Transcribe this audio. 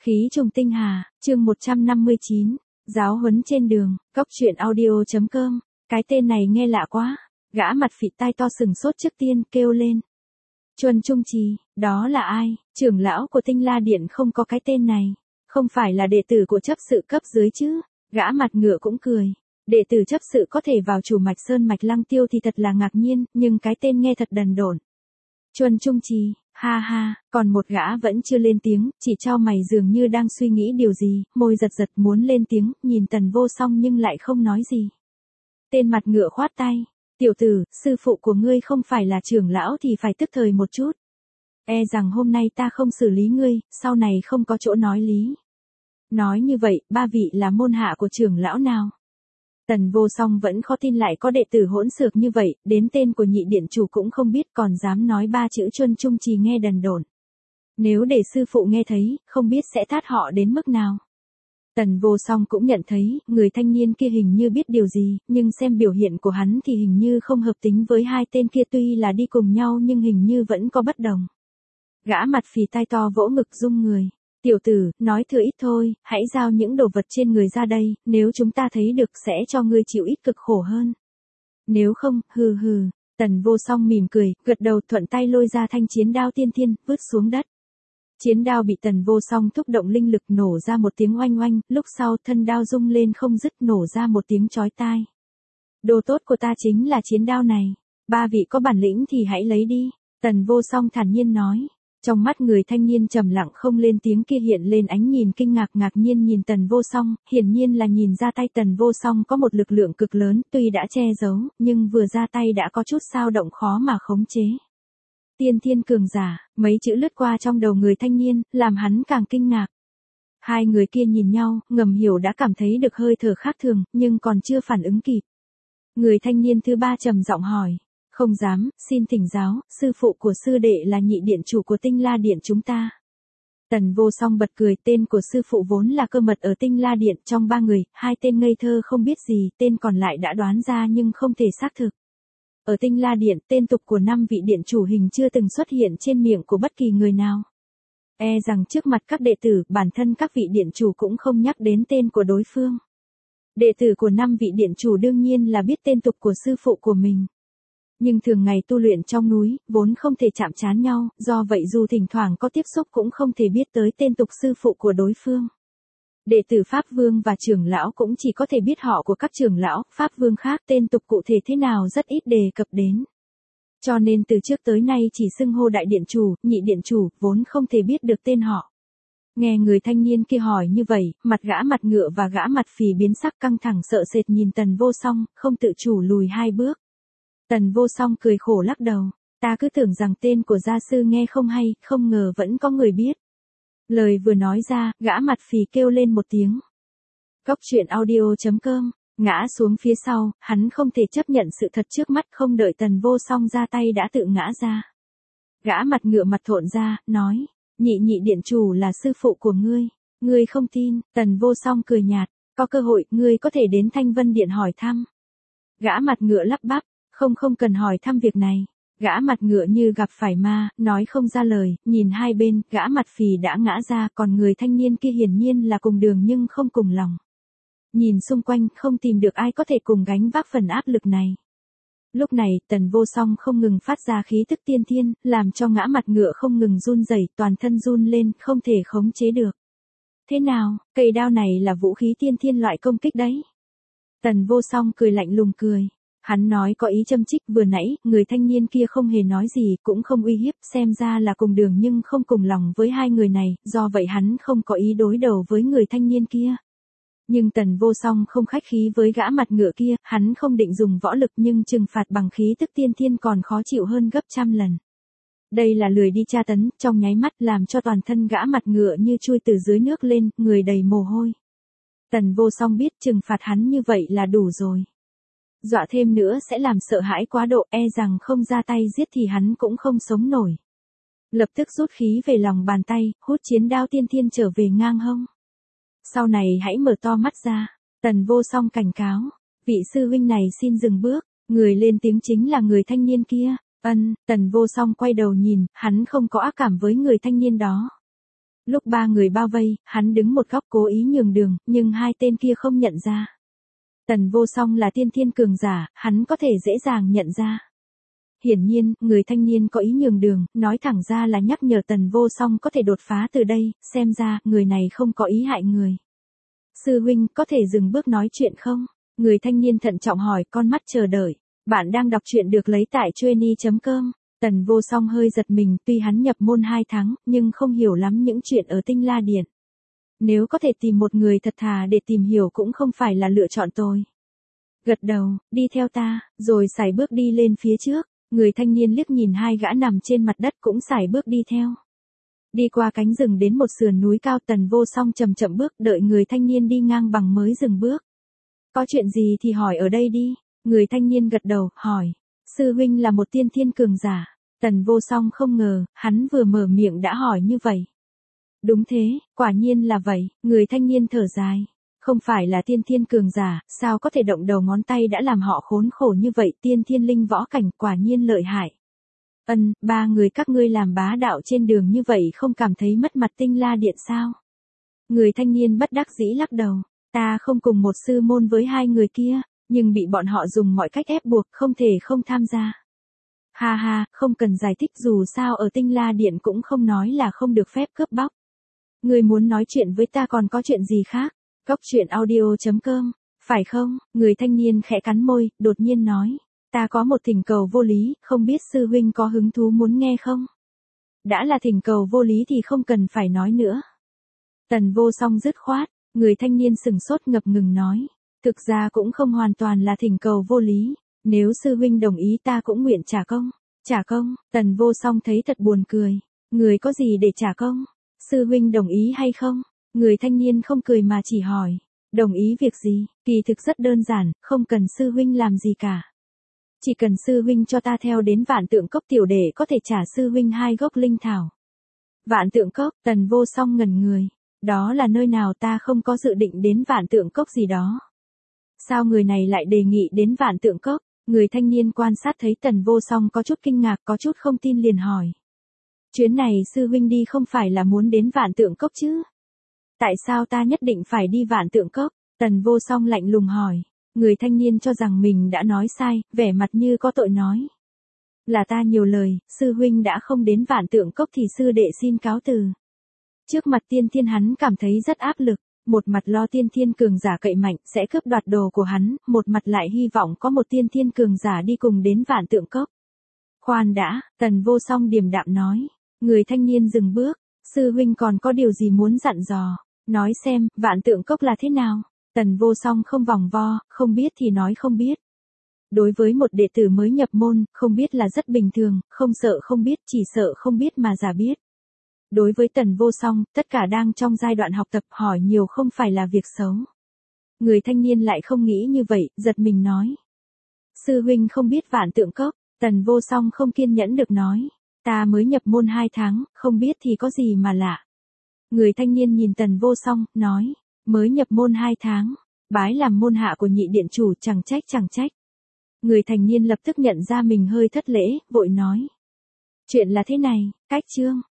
Khí trùng tinh hà, chương 159, giáo huấn trên đường, Cóc truyện audio.com, cái tên này nghe lạ quá, gã mặt phì tai to sừng sốt trước tiên kêu lên. Chuân Trung Trì, đó là ai, trưởng lão của Tinh La Điện không có cái tên này, không phải là đệ tử của chấp sự cấp dưới chứ, gã mặt ngựa cũng cười. Đệ tử chấp sự có thể vào chủ mạch sơn mạch Lăng Tiêu thì thật là ngạc nhiên, nhưng cái tên nghe thật đần độn. Chuân Trung Trì, ha ha, còn một gã vẫn chưa lên tiếng, chỉ chau mày dường như đang suy nghĩ điều gì, môi giật giật muốn lên tiếng, nhìn Tần Vô Song nhưng lại không nói gì. Tên mặt ngựa khoát tay, tiểu tử, sư phụ của ngươi không phải là trưởng lão thì phải tức thời một chút. E rằng hôm nay ta không xử lý ngươi, sau này không có chỗ nói lý. Nói như vậy, ba vị là môn hạ của trưởng lão nào? Tần Vô Song vẫn khó tin lại có đệ tử hỗn xược như vậy, đến tên của nhị điện chủ cũng không biết còn dám nói ba chữ Chuân Trung Trì nghe đần độn. Nếu để sư phụ nghe thấy, không biết sẽ tát họ đến mức nào. Tần Vô Song cũng nhận thấy, người thanh niên kia hình như biết điều gì, nhưng xem biểu hiện của hắn thì hình như không hợp tính với hai tên kia tuy là đi cùng nhau nhưng hình như vẫn có bất đồng. Gã mặt phì tai to vỗ ngực rung người. Tiểu tử, nói thừa ít thôi, hãy giao những đồ vật trên người ra đây, nếu chúng ta thấy được sẽ cho ngươi chịu ít cực khổ hơn. Nếu không, hừ hừ, Tần Vô Song mỉm cười, gật đầu thuận tay lôi ra thanh chiến đao tiên thiên, vứt xuống đất. Chiến đao bị Tần Vô Song thúc động linh lực nổ ra một tiếng oanh oanh, lúc sau thân đao rung lên không dứt nổ ra một tiếng chói tai. Đồ tốt của ta chính là chiến đao này, ba vị có bản lĩnh thì hãy lấy đi, Tần Vô Song thản nhiên nói. Trong mắt người thanh niên trầm lặng không lên tiếng kia hiện lên ánh nhìn kinh ngạc ngạc nhiên nhìn Tần Vô Song, hiển nhiên là nhìn ra tay Tần Vô Song có một lực lượng cực lớn, tuy đã che giấu, nhưng vừa ra tay đã có chút dao động khó mà khống chế. Tiên thiên cường giả, mấy chữ lướt qua trong đầu người thanh niên, làm hắn càng kinh ngạc. Hai người kia nhìn nhau, ngầm hiểu đã cảm thấy được hơi thở khác thường, nhưng còn chưa phản ứng kịp. Người thanh niên thứ ba trầm giọng hỏi. Không dám, xin thỉnh giáo, sư phụ của sư đệ là nhị điện chủ của Tinh La Điện chúng ta. Tần Vô Song bật cười, tên của sư phụ vốn là cơ mật ở Tinh La Điện, trong ba người, hai tên ngây thơ không biết gì, tên còn lại đã đoán ra nhưng không thể xác thực. Ở Tinh La Điện, tên tục của 5 vị điện chủ hình chưa từng xuất hiện trên miệng của bất kỳ người nào. E rằng trước mặt các đệ tử, bản thân các vị điện chủ cũng không nhắc đến tên của đối phương. Đệ tử của 5 vị điện chủ đương nhiên là biết tên tục của sư phụ của mình. Nhưng thường ngày tu luyện trong núi, vốn không thể chạm trán nhau, do vậy dù thỉnh thoảng có tiếp xúc cũng không thể biết tới tên tục sư phụ của đối phương. Đệ tử Pháp Vương và trưởng lão cũng chỉ có thể biết họ của các trưởng lão, Pháp Vương khác tên tục cụ thể thế nào rất ít đề cập đến. Cho nên từ trước tới nay chỉ xưng hô đại điện chủ, nhị điện chủ, vốn không thể biết được tên họ. Nghe người thanh niên kia hỏi như vậy, mặt gã mặt ngựa và gã mặt phì biến sắc căng thẳng sợ sệt nhìn Tần Vô Song, không tự chủ lùi 2 bước. Tần Vô Song cười khổ lắc đầu, ta cứ tưởng rằng tên của gia sư nghe không hay, không ngờ vẫn có người biết. Lời vừa nói ra, gã mặt phì kêu lên một tiếng. Cóc truyện audio.com, ngã xuống phía sau, hắn không thể chấp nhận sự thật trước mắt không đợi Tần Vô Song ra tay đã tự ngã ra. Gã mặt ngựa mặt thộn ra, nói, nhị điện chủ là sư phụ của ngươi không tin, Tần Vô Song cười nhạt, có cơ hội, ngươi có thể đến Thanh Vân Điện hỏi thăm. Gã mặt ngựa lắp bắp. Không cần hỏi thăm việc này. Gã mặt ngựa như gặp phải ma, nói không ra lời, nhìn hai bên, gã mặt phì đã ngã ra, còn người thanh niên kia hiển nhiên là cùng đường nhưng không cùng lòng. Nhìn xung quanh, không tìm được ai có thể cùng gánh vác phần áp lực này. Lúc này, Tần Vô Song không ngừng phát ra khí tức tiên thiên, làm cho gã mặt ngựa không ngừng run rẩy, toàn thân run lên, không thể khống chế được. Thế nào, cây đao này là vũ khí tiên thiên loại công kích đấy. Tần Vô Song cười lạnh lùng cười. Hắn nói có ý châm chích vừa nãy, người thanh niên kia không hề nói gì, cũng không uy hiếp, xem ra là cùng đường nhưng không cùng lòng với hai người này, do vậy hắn không có ý đối đầu với người thanh niên kia. Nhưng Tần Vô Song không khách khí với gã mặt ngựa kia, hắn không định dùng võ lực nhưng trừng phạt bằng khí tức tiên thiên còn khó chịu hơn gấp trăm lần. Đây là lười đi tra tấn, trong nháy mắt làm cho toàn thân gã mặt ngựa như chui từ dưới nước lên, người đầy mồ hôi. Tần Vô Song biết trừng phạt hắn như vậy là đủ rồi. Dọa thêm nữa sẽ làm sợ hãi quá độ, e rằng không ra tay giết thì hắn cũng không sống nổi. Lập tức rút khí về lòng bàn tay, hút chiến đao tiên thiên trở về ngang hông. Sau này hãy mở to mắt ra, Tần Vô Song cảnh cáo, vị sư huynh này xin dừng bước, người lên tiếng chính là người thanh niên kia. Tần Vô Song quay đầu nhìn, hắn không có ác cảm với người thanh niên đó. Lúc ba người bao vây, hắn đứng một góc cố ý nhường đường, nhưng hai tên kia không nhận ra. Tần Vô Song là tiên thiên cường giả, hắn có thể dễ dàng nhận ra. Hiển nhiên, người thanh niên có ý nhường đường, nói thẳng ra là nhắc nhở Tần Vô Song có thể đột phá từ đây, xem ra, người này không có ý hại người. Sư huynh, có thể dừng bước nói chuyện không? Người thanh niên thận trọng hỏi, con mắt chờ đợi. Bạn đang đọc truyện được lấy tại Chueny.com. Tần Vô Song hơi giật mình, tuy hắn nhập môn 2 tháng, nhưng không hiểu lắm những chuyện ở Tinh La Điện. Nếu có thể tìm một người thật thà để tìm hiểu cũng không phải là lựa chọn tồi. Gật đầu, đi theo ta, rồi sải bước đi lên phía trước. Người thanh niên liếc nhìn hai gã nằm trên mặt đất cũng sải bước đi theo. Đi qua cánh rừng đến một sườn núi cao, Tần Vô Song chậm chậm bước, đợi người thanh niên đi ngang bằng mới dừng bước. Có chuyện gì thì hỏi ở đây đi. Người thanh niên gật đầu, hỏi. Sư huynh là một tiên thiên cường giả. Tần Vô Song không ngờ, hắn vừa mở miệng đã hỏi như vậy. Đúng thế, quả nhiên là vậy, người thanh niên thở dài. Không phải là tiên thiên cường giả, sao có thể động đầu ngón tay đã làm họ khốn khổ như vậy, tiên thiên linh võ cảnh quả nhiên lợi hại. Ba người các ngươi làm bá đạo trên đường như vậy không cảm thấy mất mặt Tinh La Điện sao? Người thanh niên bất đắc dĩ lắc đầu, ta không cùng một sư môn với hai người kia, nhưng bị bọn họ dùng mọi cách ép buộc không thể không tham gia. Ha ha, không cần giải thích, dù sao ở Tinh La Điện cũng không nói là không được phép cướp bóc. Người muốn nói chuyện với ta còn có chuyện gì khác? Cốc truyện audio.com, phải không? Người thanh niên khẽ cắn môi, đột nhiên nói. Ta có một thỉnh cầu vô lý, không biết sư huynh có hứng thú muốn nghe không? Đã là thỉnh cầu vô lý thì không cần phải nói nữa. Tần Vô Song dứt khoát, người thanh niên sừng sốt ngập ngừng nói. Thực ra cũng không hoàn toàn là thỉnh cầu vô lý, nếu sư huynh đồng ý ta cũng nguyện trả công. Trả công? Tần Vô Song thấy thật buồn cười. Người có gì để trả công? Sư huynh đồng ý hay không? Người thanh niên không cười mà chỉ hỏi. Đồng ý việc gì? Kỳ thực rất đơn giản, không cần sư huynh làm gì cả. Chỉ cần sư huynh cho ta theo đến Vạn Tượng Cốc tiểu để có thể trả sư huynh 2 gốc linh thảo. Vạn Tượng Cốc? Tần Vô Song ngẩn người. Đó là nơi nào, ta không có dự định đến Vạn Tượng Cốc gì đó. Sao người này lại đề nghị đến Vạn Tượng Cốc? Người thanh niên quan sát thấy Tần Vô Song có chút kinh ngạc, có chút không tin liền hỏi. Chuyến này sư huynh đi không phải là muốn đến Vạn Tượng Cốc chứ? Tại sao ta nhất định phải đi Vạn Tượng Cốc? Tần Vô Song lạnh lùng hỏi. Người thanh niên cho rằng mình đã nói sai, vẻ mặt như có tội nói. Là ta nhiều lời, sư huynh đã không đến Vạn Tượng Cốc thì sư đệ xin cáo từ. Trước mặt tiên thiên hắn cảm thấy rất áp lực, một mặt lo tiên thiên cường giả cậy mạnh sẽ cướp đoạt đồ của hắn, một mặt lại hy vọng có một tiên thiên cường giả đi cùng đến Vạn Tượng Cốc. Khoan đã, Tần Vô Song điềm đạm nói. Người thanh niên dừng bước, sư huynh còn có điều gì muốn dặn dò, nói xem, Vạn Tượng Cốc là thế nào? Tần Vô Song không vòng vo, không biết thì nói không biết. Đối với một đệ tử mới nhập môn, không biết là rất bình thường, không sợ không biết, chỉ sợ không biết mà giả biết. Đối với Tần Vô Song, tất cả đang trong giai đoạn học tập, hỏi nhiều không phải là việc xấu. Người thanh niên lại không nghĩ như vậy, giật mình nói. Sư huynh không biết Vạn Tượng Cốc, Tần Vô Song không kiên nhẫn được nói. Ta mới nhập môn 2 tháng, không biết thì có gì mà lạ. Người thanh niên nhìn Tần Vô Song, nói. Mới nhập môn 2 tháng, bái làm môn hạ của nhị điện chủ, chẳng trách chẳng trách. Người thành niên lập tức nhận ra mình hơi thất lễ, vội nói. Chuyện là thế này, cách chương,